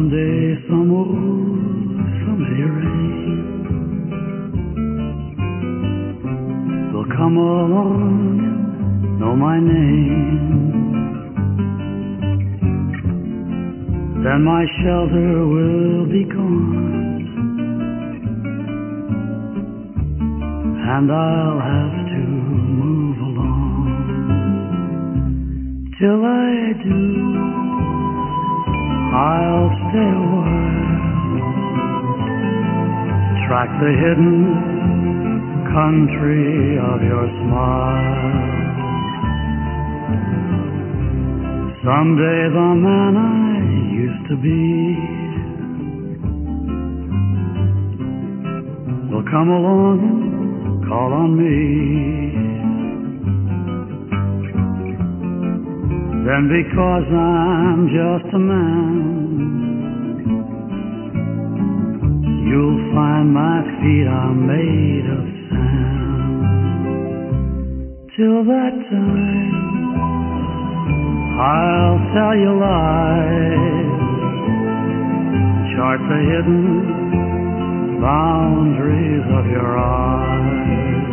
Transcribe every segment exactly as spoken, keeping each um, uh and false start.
Someday some old Sunday rain will come along and know my name. Then my shelter will be gone, and I'll have to move along. Till I do, I'll stay a while, track the hidden country of your smile. Someday the man I used to be will come along and call on me. Then because I'm just a man, you'll find my feet are made of sand. Till that time, I'll tell you lies, chart the hidden boundaries of your eyes.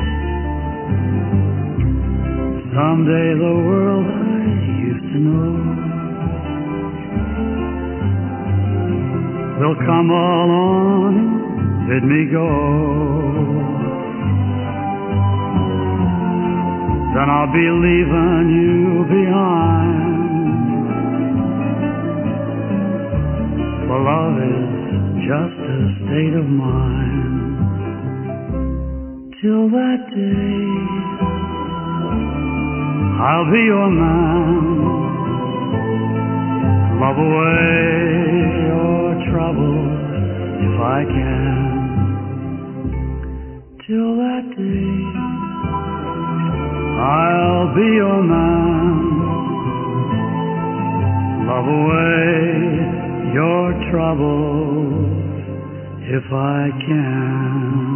Someday the world I used to know will come along and bid me go. Then I'll be leaving you behind, for love is just a state of mind. Till that day, I'll be your man, love away your troubles if I can. Till that day, I'll be your man, love away your troubles if I can.